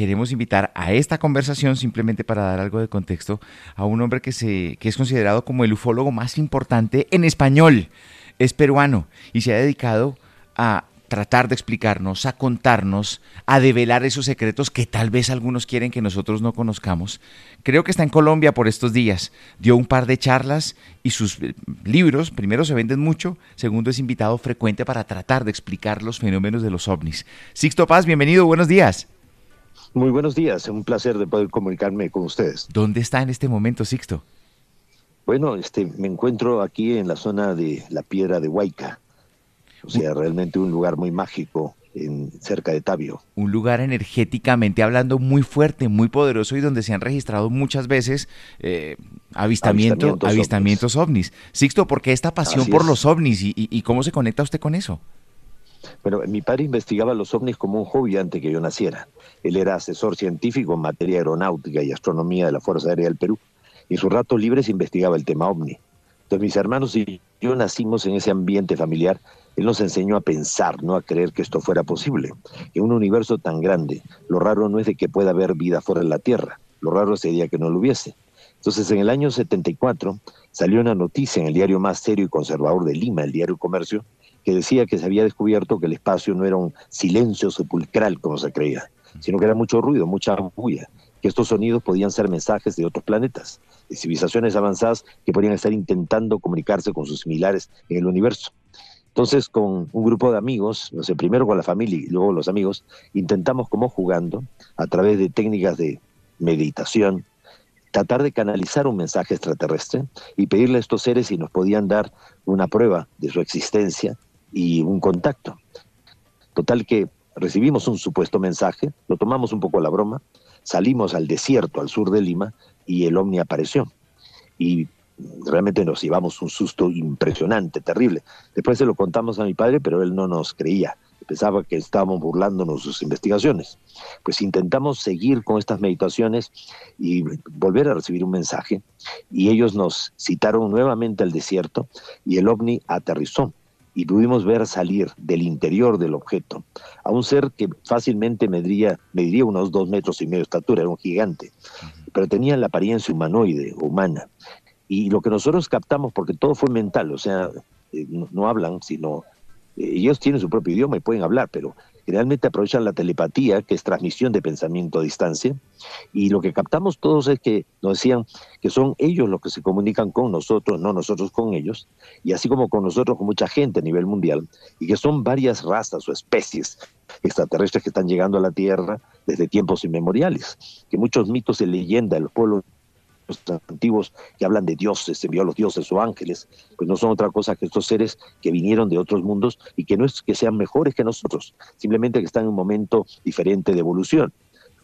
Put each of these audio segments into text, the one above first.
queremos invitar a esta conversación, simplemente para dar algo de contexto, a un hombre que es considerado como el ufólogo más importante en español. Es peruano y se ha dedicado a tratar de explicarnos, a contarnos, a develar esos secretos que tal vez algunos quieren que nosotros no conozcamos. Creo que está en Colombia por estos días. Dio un par de charlas y sus libros, primero, se venden mucho, segundo, es invitado frecuente para tratar de explicar los fenómenos de los ovnis. Sixto Paz, bienvenido, buenos días. Muy buenos días, es un placer de poder comunicarme con ustedes. ¿Dónde está en este momento, Sixto? Bueno, me encuentro aquí en la zona de la Piedra de Huayca, o sea, realmente un lugar muy mágico cerca de Tabio. Un lugar energéticamente hablando muy fuerte, muy poderoso y donde se han registrado muchas veces avistamientos ovnis. Sixto, ¿por qué esta pasión por los ovnis y cómo se conecta usted con eso? Bueno, mi padre investigaba los ovnis como un hobby antes que yo naciera. Él era asesor científico en materia aeronáutica y astronomía de la Fuerza Aérea del Perú. Y en sus ratos libres investigaba el tema ovni. Entonces mis hermanos y yo nacimos en ese ambiente familiar. Él nos enseñó a pensar, no a creer que esto fuera posible. En un universo tan grande, lo raro no es de que pueda haber vida fuera de la Tierra. Lo raro sería que no lo hubiese. Entonces en el año 74 salió una noticia en el diario más serio y conservador de Lima, el diario Comercio, que decía que se había descubierto que el espacio no era un silencio sepulcral como se creía, sino que era mucho ruido, mucha bulla, que estos sonidos podían ser mensajes de otros planetas, de civilizaciones avanzadas que podrían estar intentando comunicarse con sus similares en el universo. Entonces, con un grupo de amigos, no sé, primero con la familia y luego los amigos, intentamos como jugando, a través de técnicas de meditación, tratar de canalizar un mensaje extraterrestre y pedirle a estos seres si nos podían dar una prueba de su existencia y un contacto. Total que recibimos un supuesto mensaje, lo tomamos un poco a la broma, salimos al desierto al sur de Lima y el ovni apareció. Y realmente nos llevamos un susto impresionante, terrible. Después se lo contamos a mi padre, pero él no nos creía. Pensaba que estábamos burlándonos de sus investigaciones. Pues intentamos seguir con estas meditaciones y volver a recibir un mensaje. Y ellos nos citaron nuevamente al desierto y el ovni aterrizó. Y pudimos ver salir del interior del objeto a un ser que fácilmente mediría unos 2,5 metros de estatura, era un gigante, pero tenía la apariencia humanoide, humana. Y lo que nosotros captamos, porque todo fue mental, o sea, no hablan, sino ellos tienen su propio idioma y pueden hablar, pero generalmente aprovechan la telepatía, que es transmisión de pensamiento a distancia, y lo que captamos todos es que nos decían que son ellos los que se comunican con nosotros, no nosotros con ellos, y así como con nosotros, con mucha gente a nivel mundial, y que son varias razas o especies extraterrestres que están llegando a la Tierra desde tiempos inmemoriales, que muchos mitos y leyendas de los pueblos antiguos que hablan de dioses, envió a los dioses o ángeles, pues no son otra cosa que estos seres que vinieron de otros mundos y que no es que sean mejores que nosotros, simplemente que están en un momento diferente de evolución.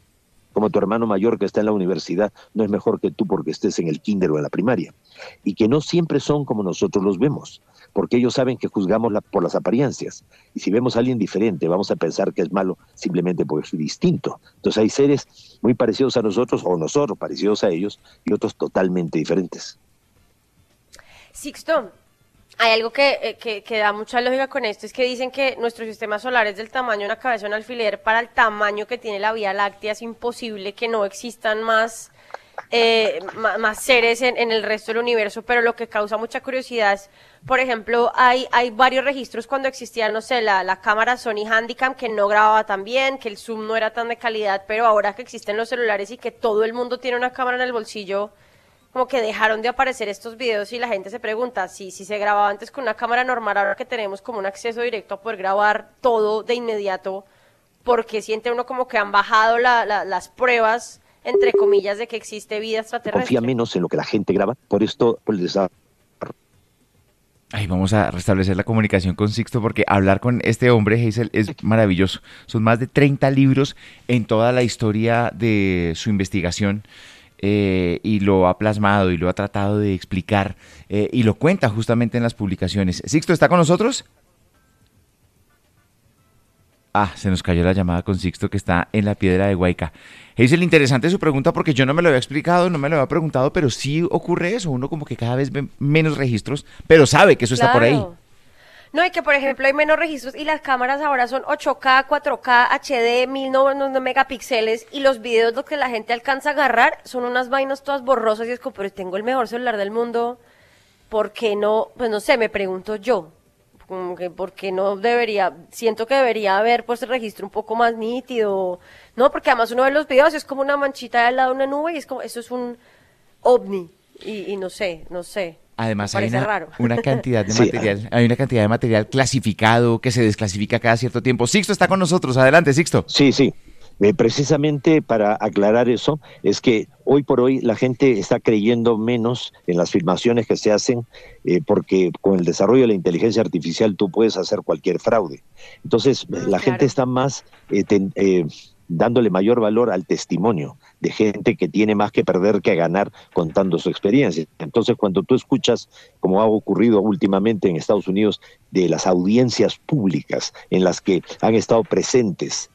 Como tu hermano mayor que está en la universidad no es mejor que tú porque estés en el kinder o en la primaria. Y que no siempre son como nosotros los vemos, porque ellos saben que juzgamos por las apariencias. Y si vemos a alguien diferente, vamos a pensar que es malo simplemente porque es distinto. Entonces hay seres muy parecidos a nosotros, o nosotros parecidos a ellos, y otros totalmente diferentes. Sixto, hay algo que da mucha lógica con esto, es que dicen que nuestro sistema solar es del tamaño de una cabeza de un alfiler. Para el tamaño que tiene la Vía Láctea es imposible que no existan más seres en el resto del universo, pero lo que causa mucha curiosidad es, por ejemplo, hay varios registros cuando existía, no sé, la cámara Sony Handycam que no grababa tan bien, que el zoom no era tan de calidad, pero ahora que existen los celulares y que todo el mundo tiene una cámara en el bolsillo, como que dejaron de aparecer estos videos y la gente se pregunta si se grababa antes con una cámara normal, ahora que tenemos como un acceso directo a poder grabar todo de inmediato, porque siente uno como que han bajado las pruebas, entre comillas, de que existe vida extraterrestre. Confía menos en lo que la gente graba, por esto por el desarrollo. Ay, vamos a restablecer la comunicación con Sixto porque hablar con este hombre, Hazel, es maravilloso. Son más de 30 libros en toda la historia de su investigación. Y lo ha plasmado y lo ha tratado de explicar y lo cuenta justamente en las publicaciones. Sixto, ¿está con nosotros? Se nos cayó la llamada con Sixto, que está en la Piedra de Huayca. Hazel, interesante su pregunta porque yo no me lo había explicado, no me lo había preguntado, pero sí ocurre eso, uno como que cada vez ve menos registros, pero sabe que eso está por ahí. No, y que por ejemplo hay menos registros y las cámaras ahora son 8K, 4K, HD, 1000 megapíxeles y los videos lo que la gente alcanza a agarrar son unas vainas todas borrosas y es como, pero tengo el mejor celular del mundo, ¿por qué no? Pues no sé, me pregunto yo, como que ¿por qué no debería? Siento que debería haber pues el registro un poco más nítido, no, porque además uno ve los videos y es como una manchita al lado de una nube y es como, eso es un ovni y no sé. Además Me hay parece raro. una cantidad de Sí, material, hay una cantidad de material clasificado que se desclasifica cada cierto tiempo. Sixto está con nosotros, adelante Sixto. Sí, sí. Precisamente para aclarar eso, es que hoy por hoy la gente está creyendo menos en las filmaciones que se hacen, porque con el desarrollo de la inteligencia artificial tú puedes hacer cualquier fraude. Entonces, la gente está más dándole mayor valor al testimonio de gente que tiene más que perder que ganar contando su experiencia. Entonces, cuando tú escuchas, como ha ocurrido últimamente en Estados Unidos, de las audiencias públicas en las que han estado presentes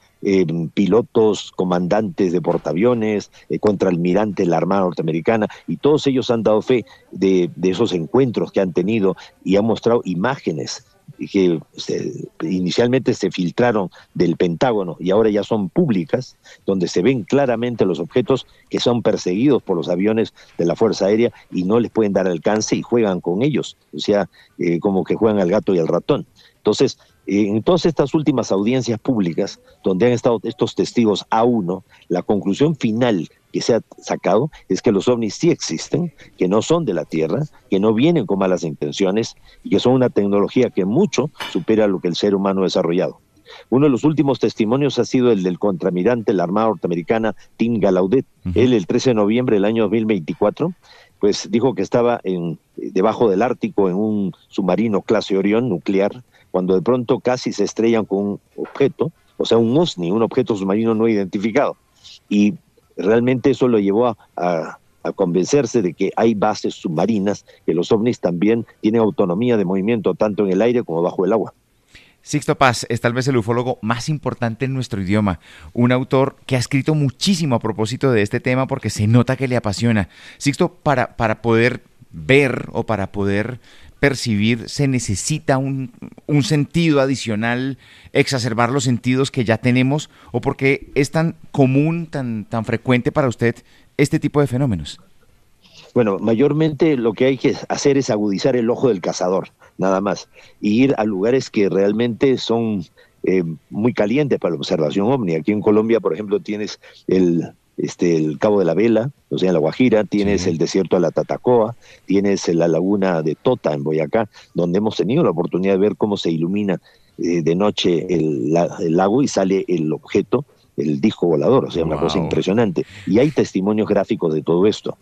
pilotos, comandantes de portaaviones, contraalmirante de la Armada Norteamericana, y todos ellos han dado fe de esos encuentros que han tenido y han mostrado imágenes que inicialmente se filtraron del Pentágono y ahora ya son públicas, donde se ven claramente los objetos que son perseguidos por los aviones de la Fuerza Aérea y no les pueden dar alcance y juegan con ellos, o sea, como que juegan al gato y al ratón. Entonces, en todas estas últimas audiencias públicas, donde han estado estos testigos A1, la conclusión final que se ha sacado es que los ovnis sí existen, que no son de la Tierra, que no vienen con malas intenciones y que son una tecnología que mucho supera lo que el ser humano ha desarrollado. Uno de los últimos testimonios ha sido el del contraalmirante de la Armada Norteamericana, Tim Gallaudet. Él, el 13 de noviembre del año 2024, pues dijo que estaba debajo del Ártico en un submarino clase Orión nuclear, cuando de pronto casi se estrellan con un objeto, o sea, un OSNI, un objeto submarino no identificado. Y realmente eso lo llevó a convencerse de que hay bases submarinas, que los ovnis también tienen autonomía de movimiento tanto en el aire como bajo el agua. Sixto Paz es tal vez el ufólogo más importante en nuestro idioma, un autor que ha escrito muchísimo a propósito de este tema porque se nota que le apasiona. Sixto, para poder ver o para poder percibir se necesita un sentido adicional, exacerbar los sentidos que ya tenemos, o porque es tan común, tan frecuente para usted este tipo de fenómenos. Bueno, mayormente lo que hay que hacer es agudizar el ojo del cazador, nada más, y ir a lugares que realmente son muy calientes para la observación ovni. Aquí en Colombia, por ejemplo, tienes el Cabo de la Vela, o sea, en La Guajira, tienes el desierto de la Tatacoa, tienes la laguna de Tota en Boyacá, donde hemos tenido la oportunidad de ver cómo se ilumina de noche el lago y sale el objeto, el disco volador, o sea, una cosa impresionante. Y hay testimonios gráficos de todo esto.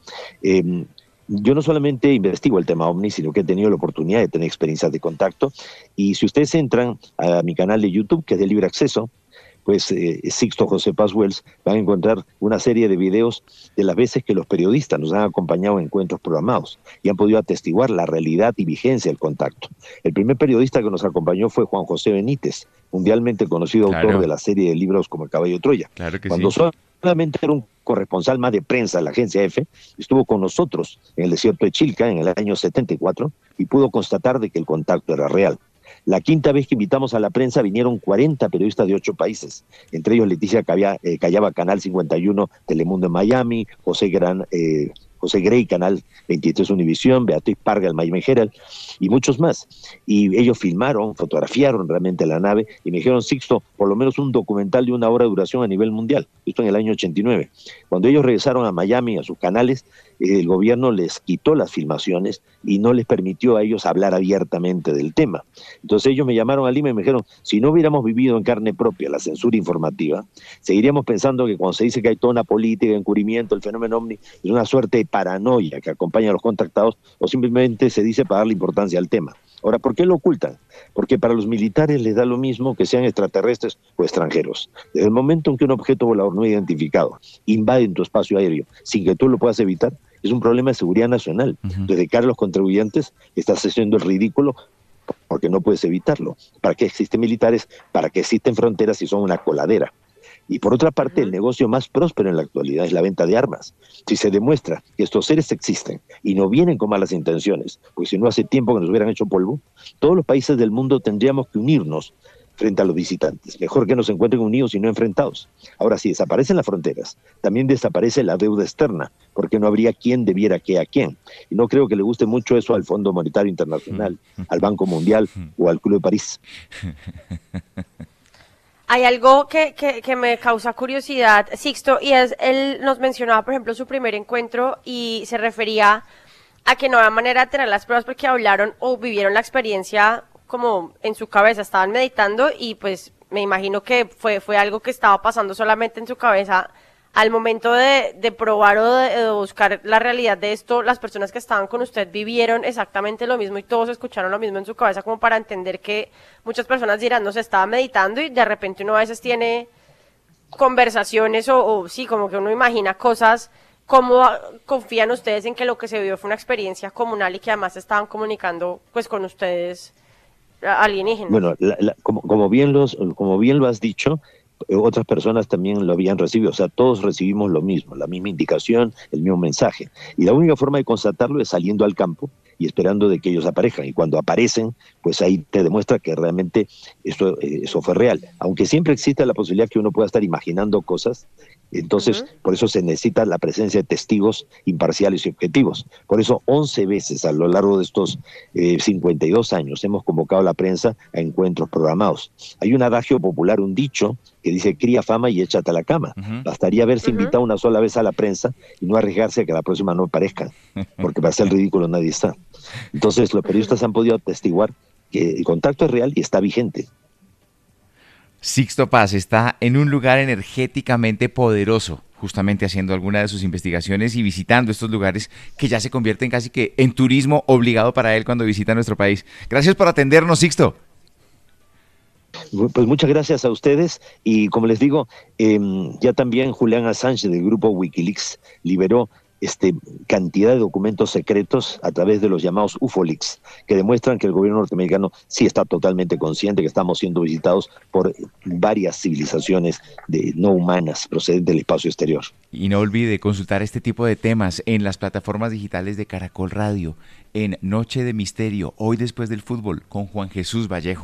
Yo no solamente investigo el tema OVNI, sino que he tenido la oportunidad de tener experiencias de contacto. Y si ustedes entran a mi canal de YouTube, que es de libre acceso, pues Sixto José Paz Wells, van a encontrar una serie de videos de las veces que los periodistas nos han acompañado en encuentros programados y han podido atestiguar la realidad y vigencia del contacto. El primer periodista que nos acompañó fue Juan José Benítez, mundialmente conocido autor de la serie de libros como El Caballo de Troya. Claro que Cuando sí. solamente era un corresponsal más de prensa de la agencia EFE, estuvo con nosotros en el desierto de Chilca en el año 74 y pudo constatar de que el contacto era real. La quinta vez que invitamos a la prensa vinieron 40 periodistas de 8 países, entre ellos Leticia Callaba, Canal 51, Telemundo en Miami, José Grey, Canal 23 Univisión, Beatriz Parga, el Miami Herald, y muchos más. Y ellos filmaron, fotografiaron realmente la nave y me dijeron, Sixto, por lo menos un documental de 1 hora de duración a nivel mundial. Esto en el año 89. Cuando ellos regresaron a Miami, a sus canales, el gobierno les quitó las filmaciones y no les permitió a ellos hablar abiertamente del tema. Entonces ellos me llamaron a Lima y me dijeron, si no hubiéramos vivido en carne propia la censura informativa, seguiríamos pensando que cuando se dice que hay toda una política de encubrimiento, el fenómeno OVNI es una suerte de paranoia que acompaña a los contactados, o simplemente se dice para darle importancia al tema. Ahora, ¿por qué lo ocultan? Porque para los militares les da lo mismo que sean extraterrestres o extranjeros. Desde el momento en que un objeto volador no identificado invade en tu espacio aéreo sin que tú lo puedas evitar, es un problema de seguridad nacional. Desde cara a los contribuyentes estás haciendo el ridículo porque no puedes evitarlo. ¿Para qué existen militares? ¿Para qué existen fronteras si son una coladera? Y por otra parte, el negocio más próspero en la actualidad es la venta de armas. Si se demuestra que estos seres existen y no vienen con malas intenciones, porque si no hace tiempo que nos hubieran hecho polvo, todos los países del mundo tendríamos que unirnos frente a los visitantes. Mejor que nos encuentren unidos y no enfrentados. Ahora, si desaparecen las fronteras, también desaparece la deuda externa, porque no habría quien debiera qué a quién. Y no creo que le guste mucho eso al Fondo Monetario Internacional, al Banco Mundial o al Club de París. Hay algo que me causa curiosidad, Sixto, y es, él nos mencionaba, por ejemplo, su primer encuentro y se refería a que no había manera de tener las pruebas porque hablaron o vivieron la experiencia como en su cabeza, estaban meditando y pues me imagino que fue algo que estaba pasando solamente en su cabeza. Al momento de probar o de buscar la realidad de esto, las personas que estaban con usted vivieron exactamente lo mismo y todos escucharon lo mismo en su cabeza, como para entender que muchas personas dirán, no se estaba meditando y de repente uno a veces tiene conversaciones o sí, como que uno imagina cosas. ¿Cómo confían ustedes en que lo que se vio fue una experiencia comunal y que además se estaban comunicando pues con ustedes alienígenas? Bueno, como bien lo has dicho, otras personas también lo habían recibido, o sea, todos recibimos lo mismo, la misma indicación, el mismo mensaje. Y la única forma de constatarlo es saliendo al campo y esperando de que ellos aparezcan. Y cuando aparecen, pues ahí te demuestra que realmente eso fue real. Aunque siempre existe la posibilidad que uno pueda estar imaginando cosas, entonces por eso se necesita la presencia de testigos imparciales y objetivos. Por eso 11 veces a lo largo de estos 52 años hemos convocado a la prensa a encuentros programados. Hay un adagio popular, un dicho, que dice cría fama y échate a la cama. Bastaría haberse invitado una sola vez a la prensa y no arriesgarse a que la próxima no aparezcan, porque para hacer el ridículo nadie está. Entonces los periodistas han podido atestiguar que el contacto es real y está vigente. Sixto Paz está en un lugar energéticamente poderoso, justamente haciendo alguna de sus investigaciones y visitando estos lugares que ya se convierten casi que en turismo obligado para él cuando visita nuestro país. Gracias por atendernos, Sixto. Pues muchas gracias a ustedes y como les digo, ya también Julian Assange del grupo Wikileaks liberó cantidad de documentos secretos a través de los llamados UFOleaks, que demuestran que el gobierno norteamericano sí está totalmente consciente que estamos siendo visitados por varias civilizaciones no humanas procedentes del espacio exterior. Y no olvide consultar este tipo de temas en las plataformas digitales de Caracol Radio, en Noche de Misterio, hoy después del fútbol, con Juan Jesús Vallejo.